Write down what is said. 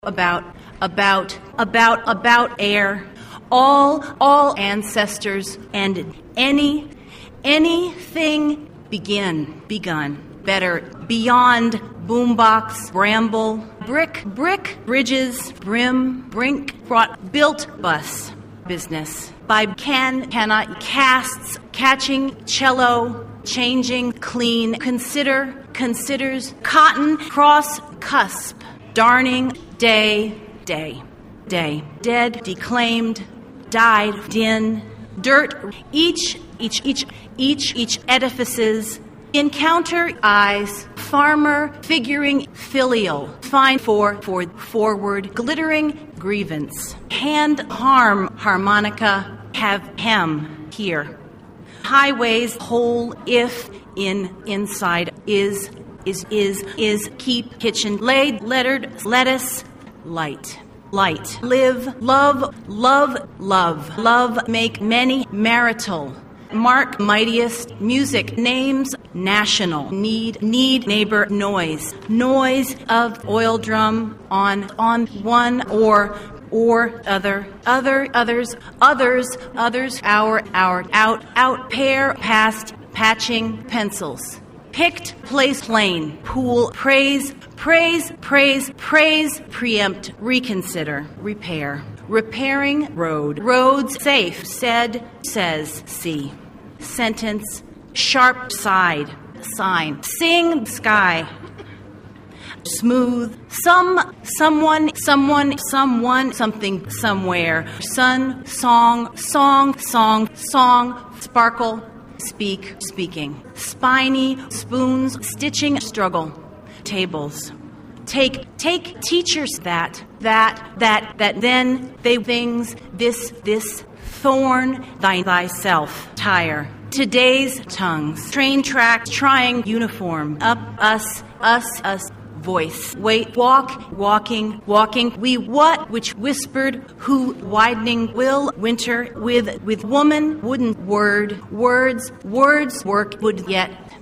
about air, all ancestors, and anything begun, better, beyond, boombox, bramble, brick, bridges, brim, brink, brought, built, bus, business, by cannot, casts, catching, cello, changing, clean, considers, cotton, cross, cusp, darning, day, dead, declaimed, died, din, dirt, each edifices, encounter, eyes, farmer, figuring, filial, fine forward, glittering, grievance, hand, harm, harmonica, have hem, here, highways, whole, if, inside, is, keep, kitchen, laid, lettered, lettuce, light, live, love, make, many, marital, mark, mightiest, music, names, national, need, neighbor, noise of oil drum, on one, or other, others, our, out, pair, past, patching, pencils, picked, place, plain, pool, praise, preempt, reconsider, repair, repairing, roads, safe, says, see, sentence, sharp side, sign, sing, sky, smooth, someone, something, somewhere, sun, song, sparkle, speaking, spiny, spoons, stitching, struggle, tables, take, teachers, that, then, they, things, this, thorn, thyself, tire, today's tongues, train track, trying, uniform, up, us, voice, wait, walking, we, what, which whispered, who, widening, will, winter, with woman, wooden, words, work, would yet,